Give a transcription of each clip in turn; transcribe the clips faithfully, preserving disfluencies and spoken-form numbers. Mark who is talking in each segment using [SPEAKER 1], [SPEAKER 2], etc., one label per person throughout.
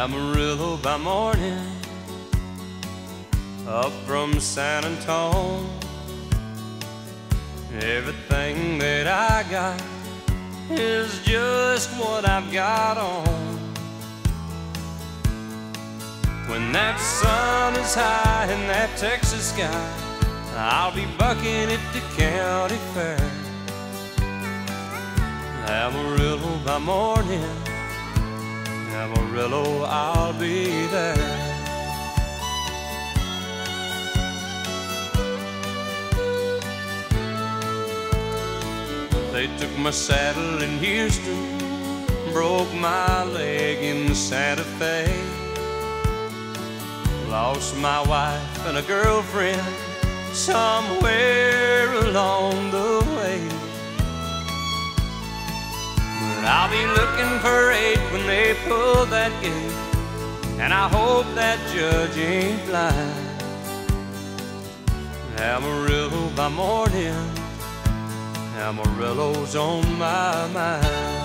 [SPEAKER 1] Amarillo by morning, up from San Antone. Everything that I got is just what I've got on. When that sun is high in that Texas sky, I'll be bucking at the county fair. Amarillo by morning, Amarillo, I'll be there. They took my saddle in Houston, broke my leg in Santa Fe, lost my wife and a girlfriend somewhere along the way. But I'll be looking for eight when they pull that gate, and I hope that judge ain't blind. Amarillo by morning, Amarillo's on my mind.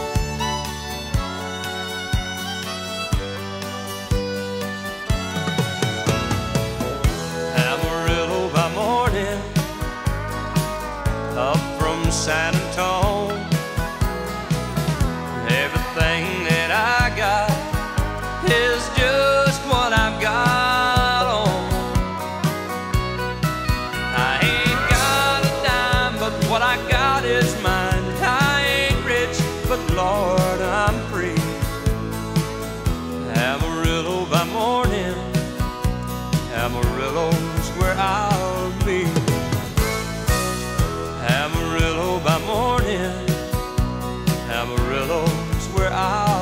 [SPEAKER 1] Amarillo by morning, up from San Antone. Everything that I got is just what I've got on. I ain't got a dime, but what I got is mine. I ain't rich, but Lord, I'm free. Amarillo by morning, Amarillo's where I'll be. Amarillo by morning, Amarillo's where I'll